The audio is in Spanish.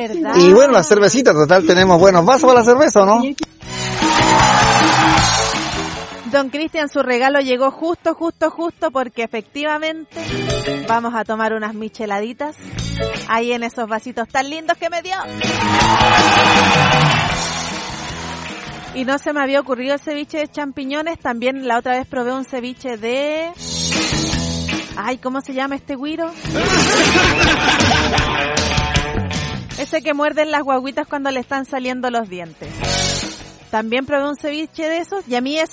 verdad. Y bueno, la cervecita, total, tenemos buenos vasos para la cerveza, ¿o no? Don Cristian, su regalo llegó justo, porque efectivamente vamos a tomar unas micheladitas ahí en esos vasitos tan lindos que me dio. Y no se me había ocurrido el ceviche de champiñones. También la otra vez probé un ceviche de... Ay, ¿cómo se llama este güiro? Ese que muerden las guaguitas cuando le están saliendo los dientes. También probé un ceviche de esos y a mí ese